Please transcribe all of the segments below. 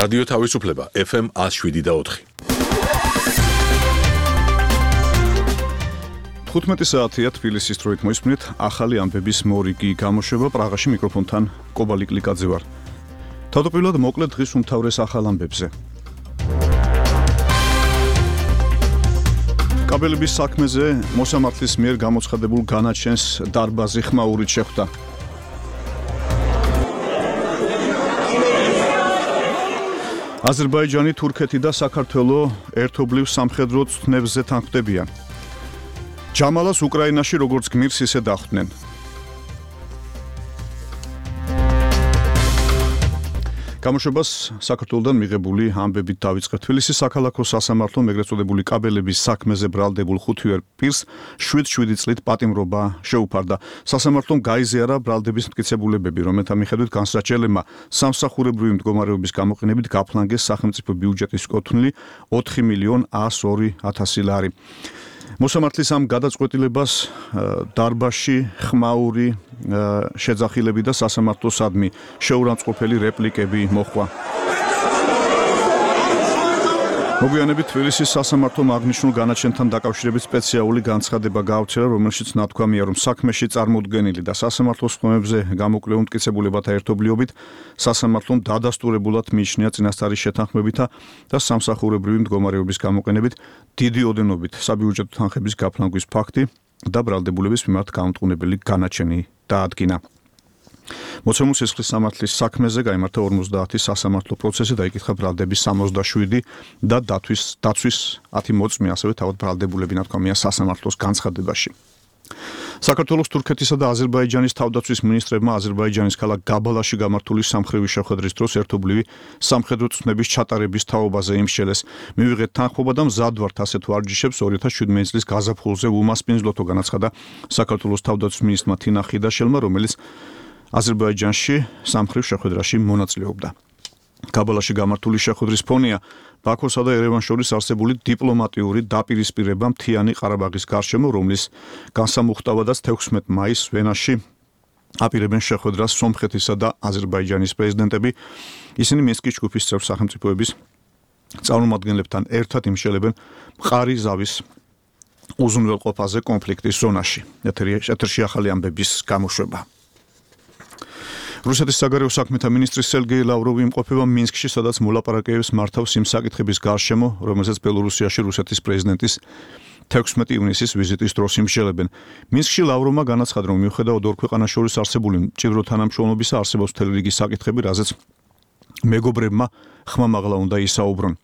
რადიო თავისუფლება FM 107.4. 15 საათია თბილისის დროით მოისმინეთ ახალი ამბების მორიგი გამოშვება პრაღაში მიკროფონთან კობალი კლიკაძე ვარ. თავდაპირველად მოკლედ დღის უმთავრეს ახალ ამბებზე. კაბელების საქმეზე მოსამართლის მიერ გამოცხადებულ განაჩენს დარბაზი ხმაურით შეხვდა. აზერბაიჯანი, თურქეთი და საქართველო ერთობლივ სამხედრო ცნებზე თანხმდებიან. ჯამალას უკრაინაში როგორც გმირს ისე დახვდნენ. გამოშვებას საქართველოდან მიღებული ამბებით დავიწყებთ. თბილისის საქალაქო სასამართლომ ეგრეთ წოდებული კაბელების საქმეზე ბრალდებულ 5 პირს 7 წლით პატიმრობა შეუფარდა. სასამართლომ გაიზიარა ბრალდების მტკიცებულებები, რომელთა მიხედვით განსაჩელებმა სამსახურებრივი მდგომარეობის გამოყენებით გაფლანგეს სახელმწიფო ბიუჯეტის კუთვნილი 4.102.000 ლარი. მოსამართლის ამ გადაწყვეტილებას დარბაზში ხმაური შეძახილები და სასამართლოსადმი შეურამწყყოფელი რეპლიკები მოჰყვა. მოგვიანებით თბილისის სასამართლომ აღნიშნულ განაჩენთან დაკავშირებით სპეციალური განცხადება გაავრცელა, რომელშიც ნათქვამია, რომ საქმეში წარმოუდგენელი და სასამართლოს ხმებზე გამოკვლეულ მტკიცებულებათა ერთობლიობით სასამართლომ დადასტურებულად მიიჩნია წინასწარი შეთანხმებითა და სამსახურებრივი მდგომარეობის გამოყენებით დიდი ოდენობით საბიუჯეტო თანხების გაფლანგვის ფაქტი და ბრალდებულების მიმართ გამტყუნებელი განაჩენი დაადგინა. მოცემულ სისხლის სამართლის საქმეზე გაიმართა 50 სასამართლო პროცესი და იკითხა ბრალდების 67 და დაცვის 10 მოწმე, ასევე თავად ბრალდებულები ნათქვამია სასამართლოს განცხადებაში. საქართველოს, თურქეთისა და აზერბაიჯანის თავდაცვის მინისტრებმა აზერბაიჯანის ქალაქ გაბალაში გამართული სამხრივი შეხვედრის დროს ერთობლივი სამხედრო ცნების ჩატარების თაობაზე იმსჯელეს. მივიღეთ თანხმობა და მზად ვართ ასეთ ვარჯიშებს 2017 წლის გაზაფხულზე უმასპინძლოთო განაცხადა საქართველოს თავდაცვის მინისტრმა თინა ხიდაშელმა, რომელიც აზერბაიჯანში სამხრივ შეხვედრაში მონაწილეობდა. გაბალაში გამართული შეხვედრის ფონია ბაქოსა და ერევანს შორის არსებული დიპლომატიური დაპირისპირება მთიანი ყარაბაღის გარშემო, რომლის განსამუხტავადაც 16 მაისს ვენაში აპირებენ შეხვედრას სომხეთისა და აზერბაიჯანის პრეზიდენტები. ისინი მინსკის ჯგუფის წევრ სახელმწიფოების წარმომადგენლებთან ერთად იმშელებენ მყარი ზავის უზრუნველყოფაზე კონფლიქტის ზონაში. ეთერში ახალი ამბების გამოშვება. რუსეთის საგარეო საქმეთა მინისტრი სერგეი ლავროვი იმყოფება მინსკში, სადაც მოლაპარაკებებს მართავს იმ საკითხების გარშემო, რომელზეც ბელორუსიაში რუსეთის პრეზიდენტის 16 ივნისის ვიზიტის დროს იმსჯელებენ. მინსკში ლავროვმა განაცხადა, რომ მიუხედავად ორ ქვეყანას შორის არსებული მჭიდრო თანამშრომლობისა, არსებობს მთელი რიგი საკითხები, რაზეც მეგობრებმა ხმამაღლა უნდა ისაუბრონ.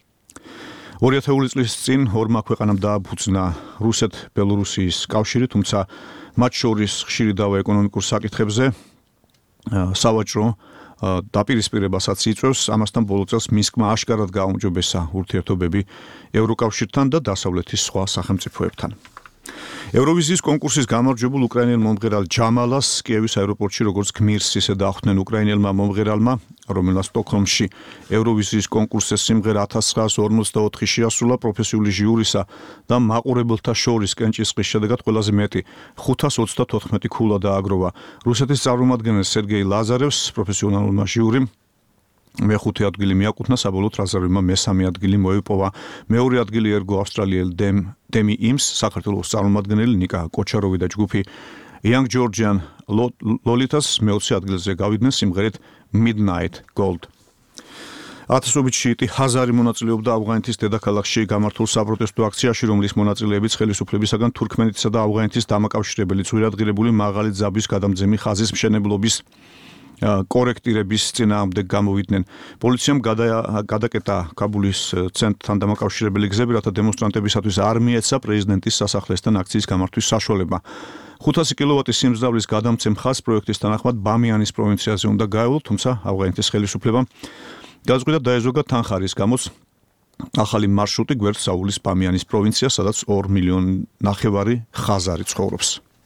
2000 წლის წინ ორმა ქვეყანამ დააფუძნა რუსეთ-ბელორუსიის კავშირი, თუმცა მათ შორის ხშირი დავა ეკონომიკურ საკითხებზე სავაჭრო დაპირისპირებასაც იწვევს. ამასთან ბოლო წელს მინსკმა აშკარად გააუმჯობესა ურთიერთობები ევროკავშირთან და დასავლეთის სხვა სახელმწიფოებთან. ევროვიზიის კონკურსის გამარჯვებულ უკრაინელ მომღერალ ჯამალას კიევის აეროპორტში როგორც გმირს ისე დახვდნენ. უკრაინელმა მომღერალმა, რომელმაც სტოკჰოლმში ევროვიზიის კონკურსზე სიმღერა 1944 შეასრულა, პროფესიული ჟიურისა და მაყურებელთა შორის კენჭისყრის შედეგად ყველაზე მეტი 534 ქულა დააგროვა. რუსეთის წარმომადგენელ სერგეი ლაზარევს პროფესიონალურმა ჟიურიმ მეხუთე ადგილი მიაკუთვნა, საბოლოოდ ლაზარევმა მესამე ადგილი მოიპოვა. მეორე ადგილი ერგო ავსტრალიელ დემი იმს, საქართველოს წარმომადგენელი ნიკა კოჩაროვი და ჯგუფი Young Georgian Lolitas მეოცე ადგილზე გავიდნენ სიმღერით Midnight Gold. ათასობით შიიტი ჰაზარი მონაწილეობდა ავღანეთის დედაქალაქში გამართულ საპროტესტო აქციაში, რომლის მონაწილეებიც ხელისუფლებისაგან თურქმენეთისა და ავღანეთის დამაკავშირებელი ძვირადღირებული მაღალი ძაბვის გადამძემი ხაზის მშენებლობის კორექტირების წინააღმდეგ გამოვიდნენ. პოლიციამ გადაკეტა კაბულის ცენტრთან დამაკავშირებელი გზები, რათა დემონსტრანტებისათვის არ მიეცა პრეზიდენტის სასახლესთან აქციის გამართვის საშუალება. 500 კილოვატის სიმძლავრის გადამცემ ხაზს პროექტის თანახმად ბამიანის პროვინციაზე უნდა გაევლოთ, თუმცა ავღანეთის ხელისუფლებამ გადაწყვიტა დაეზოგა თანხარის გამოც ახალი მარშრუტი გვერდს აულის ბამიანის პროვინციას, სადაც 2,5 მილიონი ხაზარი ცხოვრობს.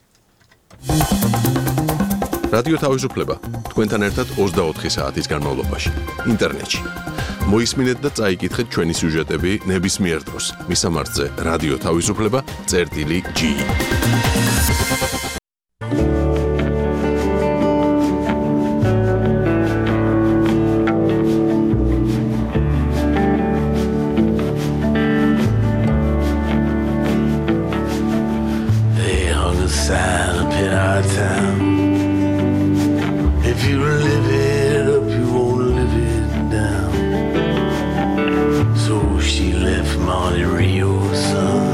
რადიო თავისუფლება თქვენთან ერთად 24 საათის განმავლობაში ინტერნეტში. მოისმინეთ და წაიკითხეთ ჩვენი სიუჟეტები ნებისმიერ დროს. მისამართზე რადიო თავისუფლება.ge sign up in our town. If you live it up, you won't live it down. So she left Monte Rio, son,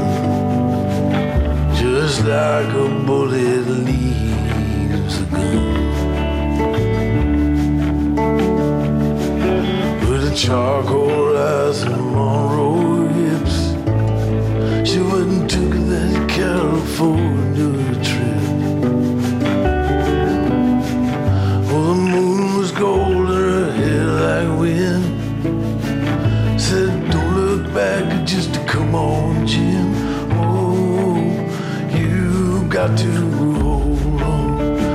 just like a bullet leaves a gun. With a charcoal eyes and Monroe hips, she went and took that California trip. Oh, the moon was gold and her hair like wind. Said, don't look back, just come on, Jim. Oh, you got to hold on,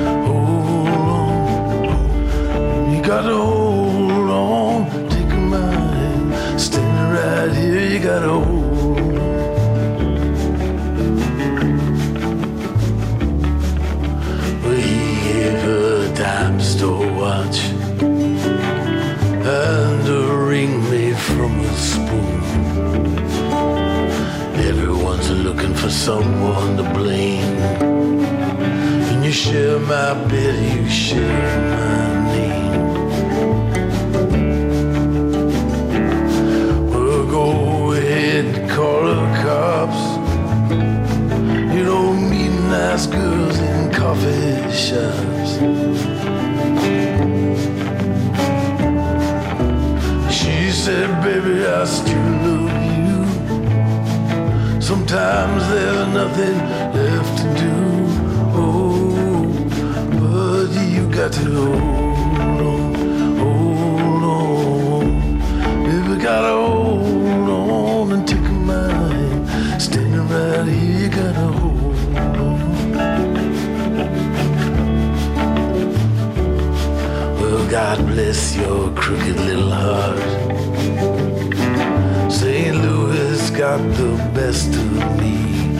you got to hold on, take my hand, standing right here, you got to hold on. Well, he gave her a dime store watch and a ring made from a spoon. Everyone's looking for someone to blame. When you share my bed, you share my name. Well, go ahead and call the cops. You don't meet nice girls in coffee shops. She said, baby, I still love you. Sometimes there's nothing left to do. Oh, but you got to hold on. Baby, gotta hold on and take my hand. Standing right here, you gotta hold on. Well, God bless your crooked little heart. St. Louis got the best of me.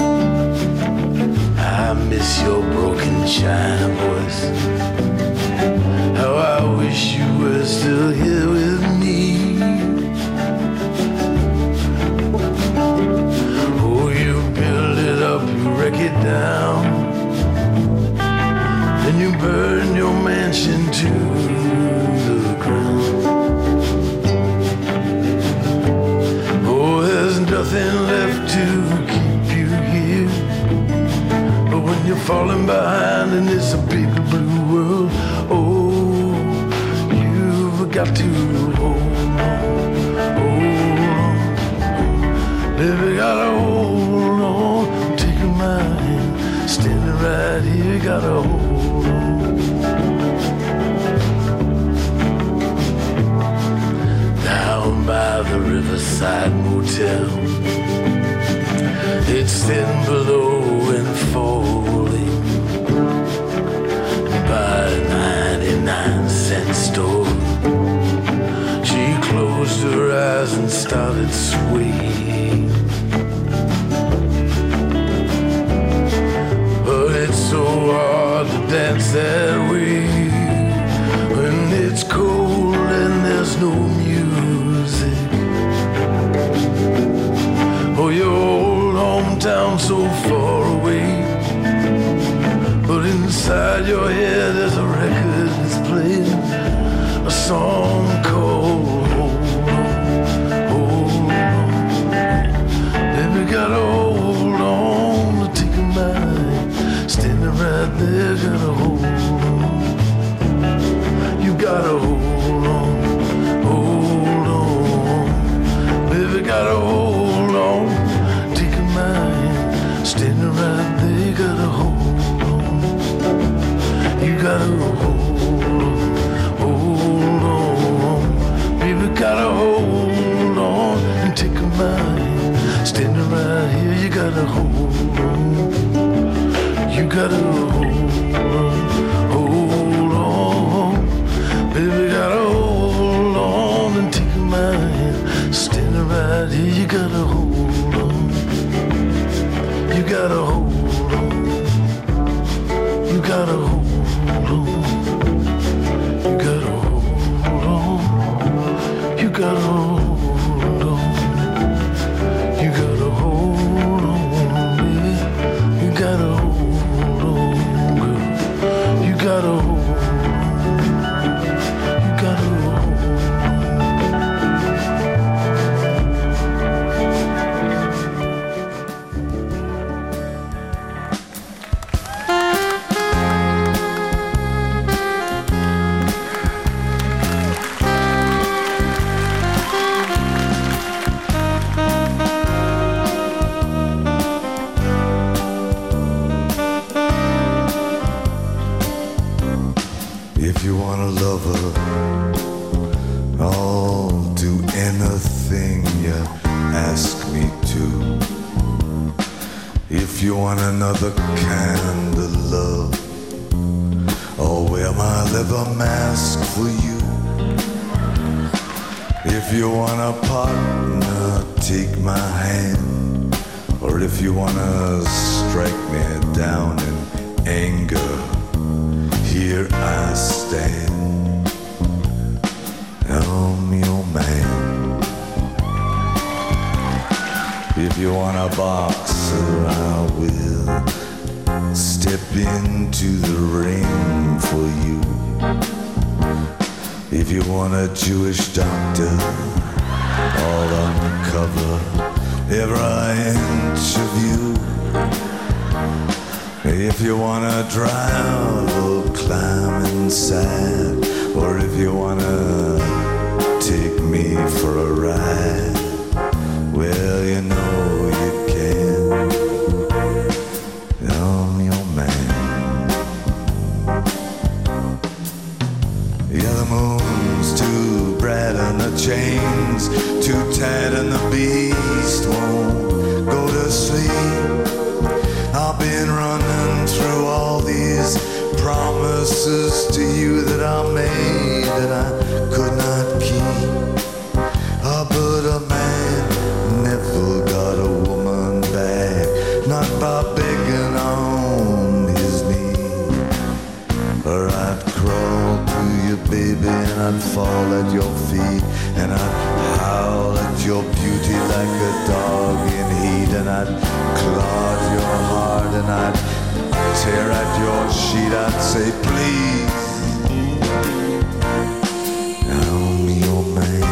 I miss your broken China voice. How I wish you were still here with me. Oh, you build it up, you wreck it down, then you burn your mansion to the ground. Oh, there's nothing left to keep you here. But when you're falling behind and it's a big blue world, oh, you've got to hold on. Baby, gotta hold on. Take my hand, standing right here, gotta hold on. Down by the Riverside Motel, it's thin below and falling. By a 99-cent store, she closed her eyes and started swaying. But it's so hard to dance that way when it's cold and there's no music. Oh, your old hometown so far away, but inside your head there's a record that's playing a song called Hold On, Hold On. Baby, gotta hold on to take my hand, standing right there, gotta hold on. You gotta hold on, baby, gotta hold on, take my hand, standing right there, gotta hold on. You gotta hold on, baby, gotta hold on and take my hand, standing right here, you gotta hold on. You gotta hold on, baby, gotta hold on and take my hand, standing right here, you gotta hold on. You gotta hold on, you gotta hold on, you gotta hold on, you gotta hold on, you gotta hold on, baby, you gotta hold on. If you want a lover, I'll do anything you ask me to. If you want another kind of love, I'll wear my leather mask for you. If you want a partner, take my hand. Or if you wanna strike me down in anger, here I stand. I'm your man. If you want a boxer, I will step into the ring for you. If you want a Jewish doctor, I'll uncover every inch of you. If you wanna drive or climb inside, or if you wanna take me for a ride, well, you know you can. I'm your man. Yeah, the moon's too bright and the chains too tight and the beast won't go to sleep. I've been running through all these promises to you that I made that I could not keep. But a man never got a woman back, not by begging on his knee. Or I'd crawl to you, baby, and I'd fall at your feet, and I'd howl at your beauty like a dog in heat, and I'd claw at your heart, and I'd tear at your sheet. I'd say, please, I'm your man.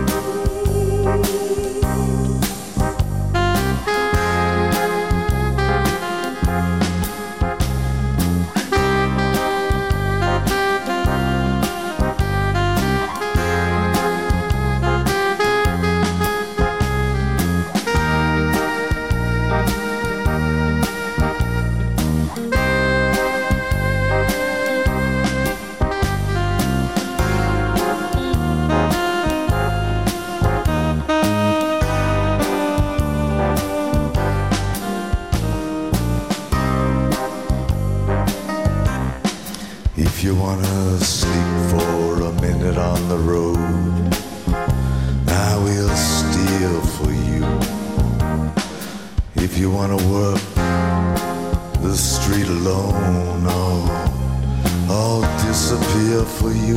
If you wanna sleep for a minute on the road, I will steal for you. If you wanna work the street alone, I'll disappear for you.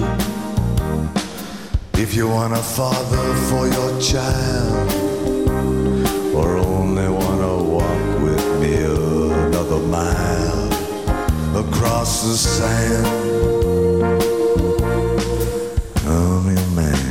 If you want a father for your child, or only wanna walk with me another mile across the sand, I'm your man.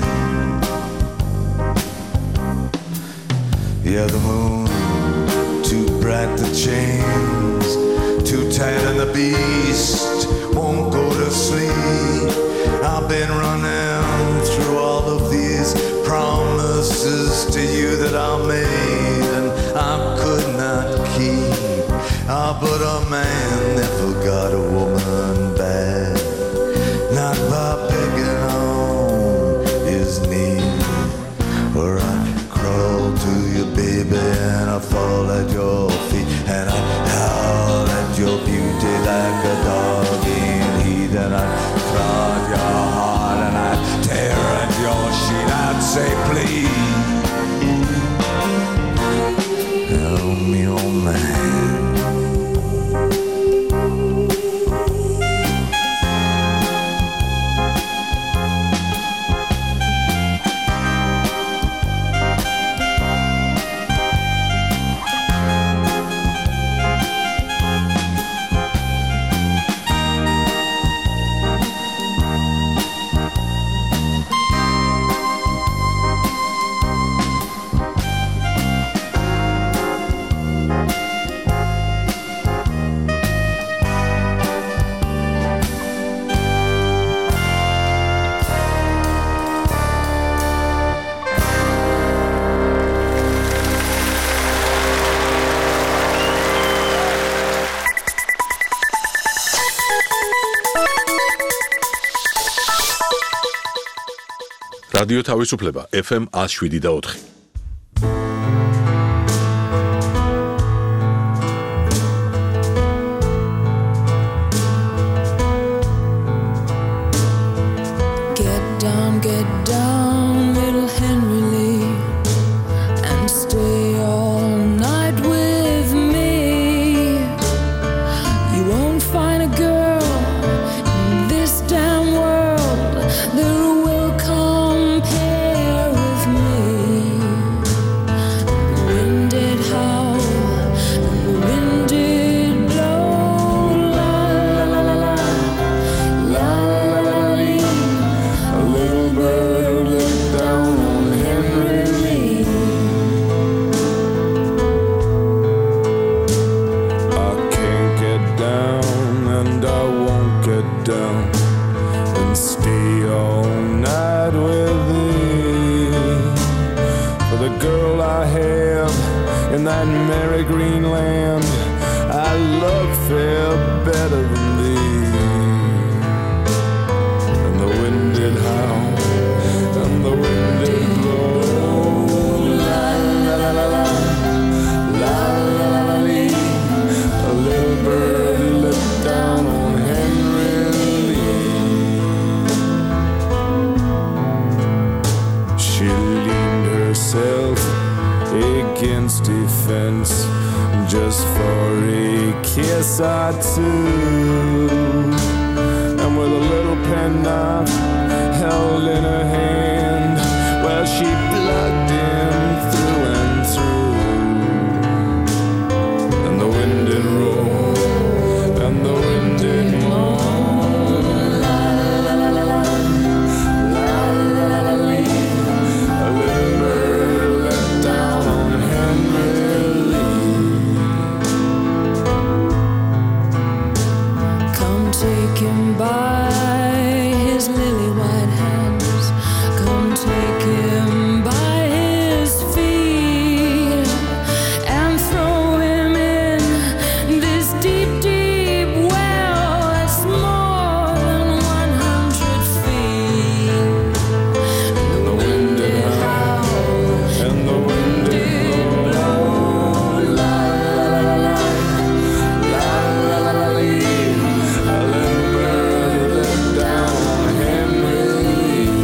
Yeah, the moon too bright, the chains too tight, and the beast won't go to sleep. I've been running through all of these promises to you that I made and I could not keep. But a man never got a woman back, not by begging on his knee. Or I'd crawl to you, baby, and I'd fall at your feet, and I'd howl at your beauty like a dog in heat, and I'd claw at your heart, and I'd tear at your sheet. I'd say, please, help me, oh man. რადიო თავისუფლება FM 107.4. Get down, little Henry Lee, and stay all night with me. You won't find a girl in this damn world that will compare with me. The wind did howl and the wind did blow, la la la la la la la la. A little bird looked down on Henry Lee. I can't get down and I won't get down and stay all night with thee. For the girl I have in that merry green land, I love fair better than thee. And the wind did howl and the wind did blow, la la la la la, la la la la lee. A little bird looked down on Henry Lee. She leaned herself against a fence just for a kiss or two, and with a little penknife held in her hand, well, she plugged him through and through. And the wind did roll and the wind did moan, la la la la la, la la la la. A little bird let down on Henry Lee. Come take him by his lily white hands. Come take him by his feet and throw him in this deep, deep well that's more than 100 feet. And the wind did howl and the wind did blow, la la la la la, la la la la. A little bird let down on Henry Lee.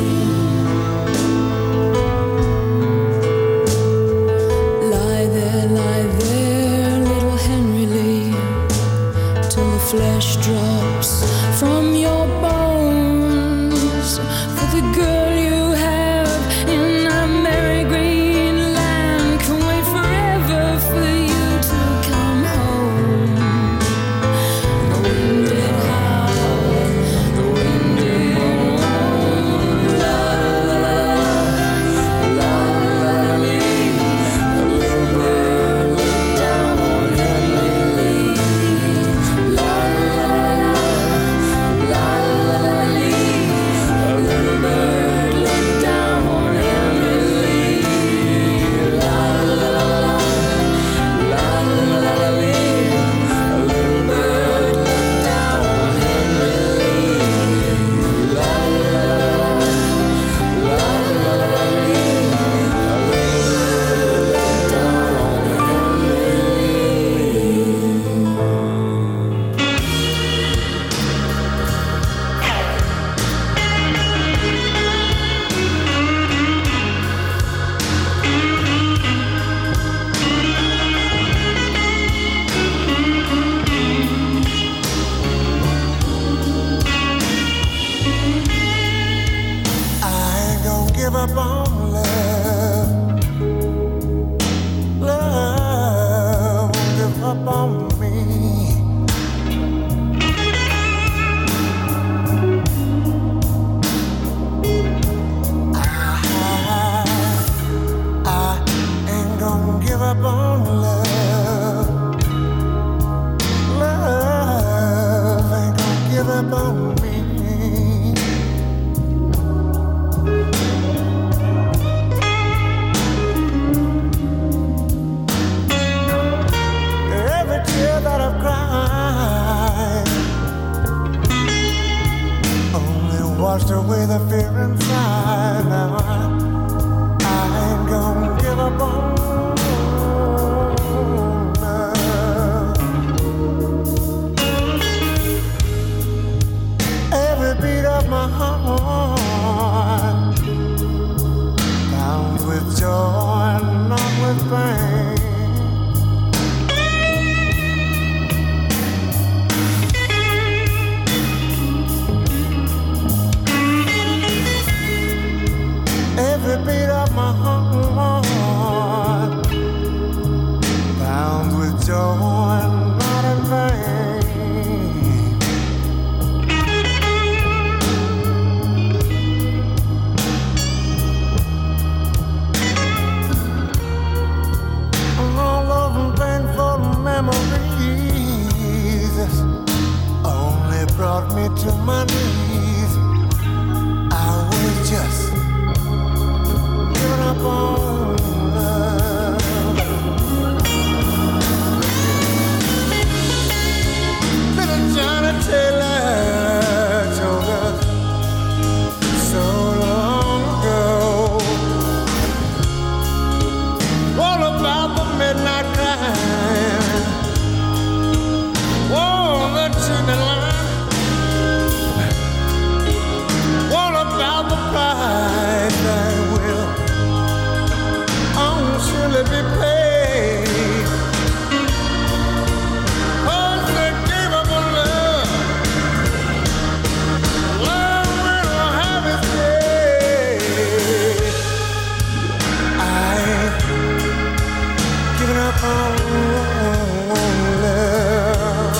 Lie there, little Henry Lee, till the flesh drops from your bones. For the girl you have in that merry green land can wait forever for you to come home. The wind did howl, the wind did moan, la la la la, la la la la. A little bird looked down on Henry Lee, la la la la, la la la la. A little bird looked down on Henry Lee, la la la la, la la la la. A little bird looked down on Henry Lee, la la la la, la la la la. A little bird looked down on Henry I ain't gonna give up on love. Love won't give up on me. I ain't gonna give up on love. Love ain't gonna give up on me. Every tear that I've cried, only washed away the fear inside. Now I ain't gonna give up on love. Every beat of my heart bound with joy and not with pain. Every beat of my heart bound with joy and not in vain. All those painful memories only brought me to my knees. I was just up on love. Little Johnny Taylor told us so long ago all about the midnight crying, oh, the chimney line, all about the price that will surely be paid. 'Cause they gave up on love. Love will have its day. I ain't giving up on love.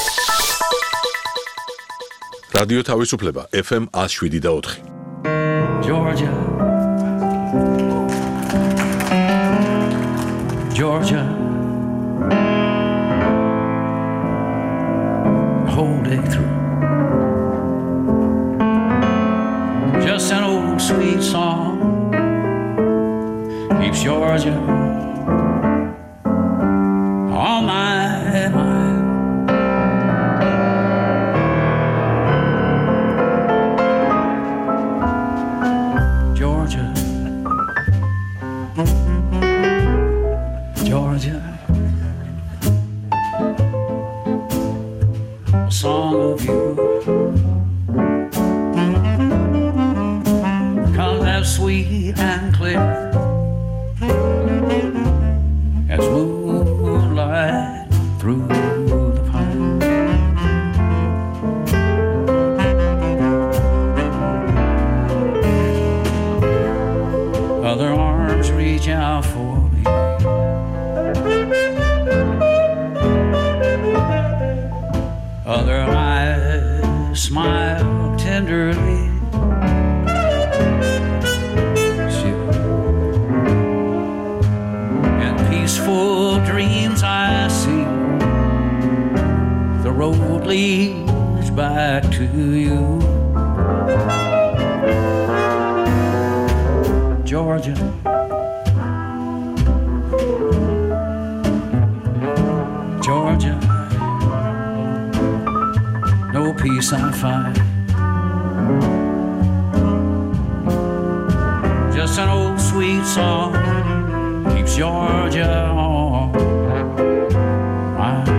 რადიო თავისუფლება FM 107 და 4. Georgia, Georgia, the whole day through. Just an old sweet song keeps Georgia on my mind. Georgia, Georgia, a song of you comes out sweet and clear as moonlight through the pine. Other arms reach out for me. Other eyes smile tenderly. And peaceful dreams I see. The road leads back to you. Georgia, Georgia, no peace I find. Just an old sweet song keeps Georgia on my mind.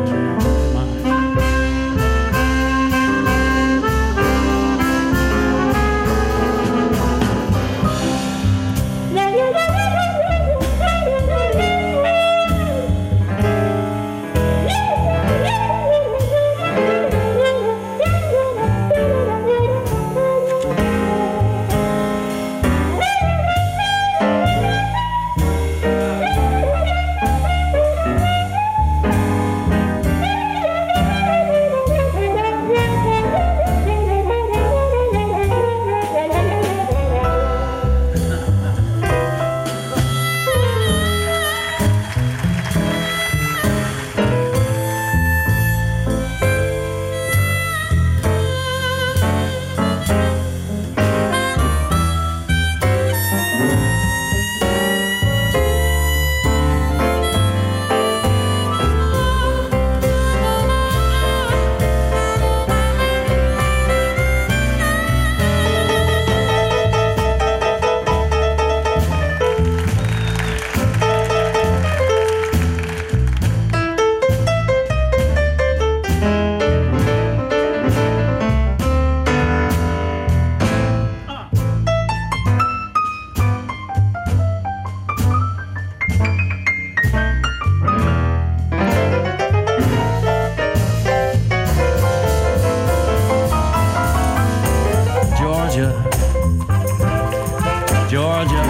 Georgia,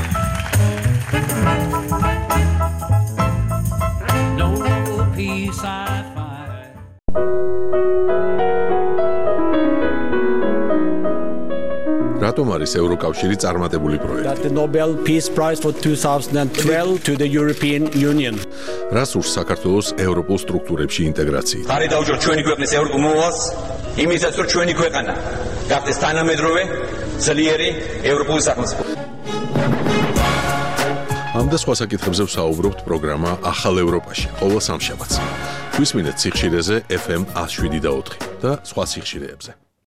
no peace I find. რატომ არის ევროკავშირი წარმატებული პროექტი? The Nobel Peace Prize for 2012 to the European Union. რას ურს საქართველოს ევროპულ სტრუქტურებში ინტეგრაციით? ხარი დაუჭიროთ ჩვენი ქვეყნის ევროპულ მოვალს, იმისაც რომ ჩვენი ქვეყანა გახდეს თანამედროვე, ძლიერი ევროპული სახელმწიფო. ამ და სხვა საკითხებზე ვსაუბრობთ პროგრამა ახალ ევროპაში, ყოველ სამშაბათს. გვისმინეთ სიხშირეზე FM 107.4 და სხვა სიხშირეებზე.